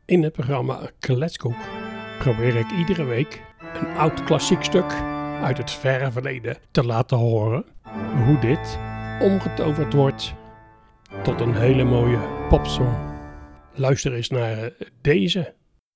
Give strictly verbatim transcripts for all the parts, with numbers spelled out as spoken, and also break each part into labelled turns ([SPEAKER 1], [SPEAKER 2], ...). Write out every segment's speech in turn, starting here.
[SPEAKER 1] In het programma Kletskoek probeer ik iedere week een oud klassiek stuk uit het verre verleden te laten horen. Hoe dit omgetoverd wordt tot een hele mooie popsong. Luister eens naar deze.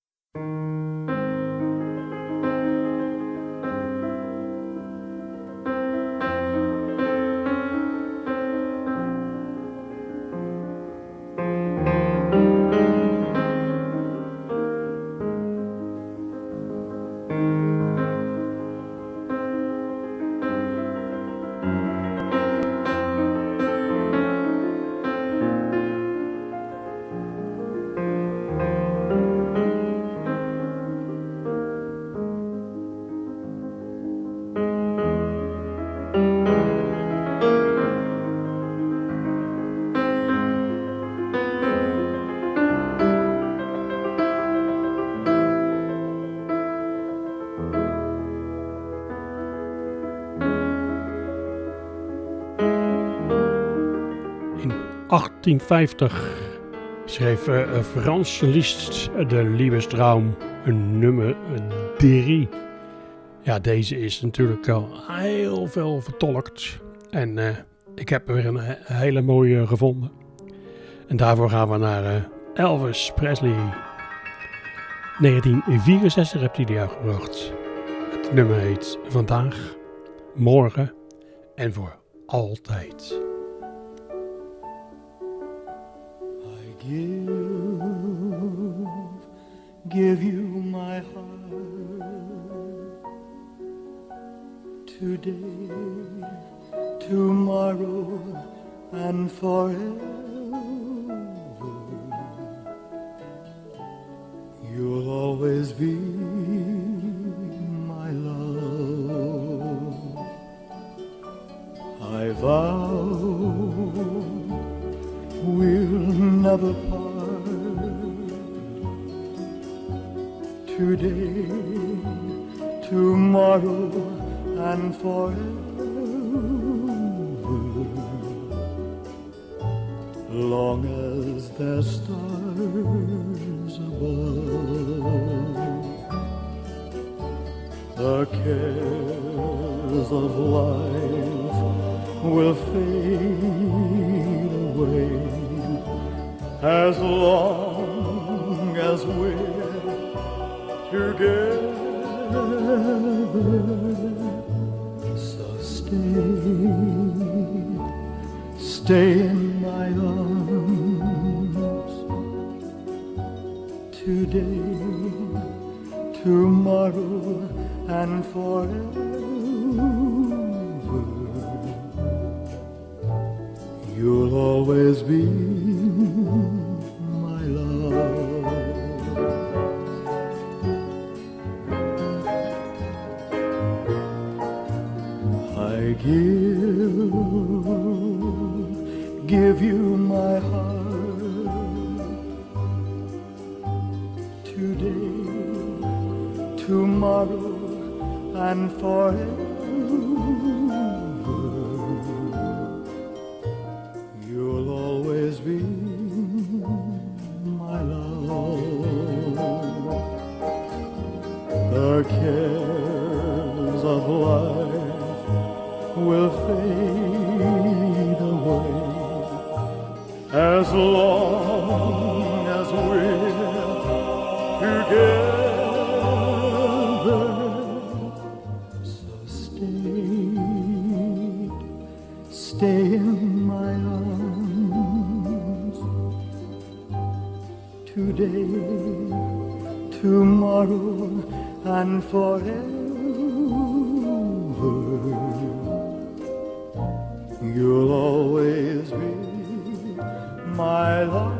[SPEAKER 1] achttien vijftig schreef uh, Frans cellist de Liebestraum een nummer drie. Ja, deze is natuurlijk al heel veel vertolkt. En uh, ik heb er weer een he- hele mooie gevonden. En daarvoor gaan we naar uh, Elvis Presley. negentien vierenzestig heeft hij die uitgebracht. Het nummer heet Vandaag, Morgen en Voor Altijd.
[SPEAKER 2] Give, give you my heart today, tomorrow, and forever. You'll always be my love. I vow we'll never part. Today, tomorrow, and forever. Long as there's stars above, the cares of life will fade away. As long as we're together, so stay, stay in my arms today, tomorrow, and forever. You'll always be my love. I give, give you my heart today, tomorrow, and forever. You'll always be my love. The cares of life will fade away as long as we're together. So stay, stay in my arms today, tomorrow, and forever. You'll always be my love.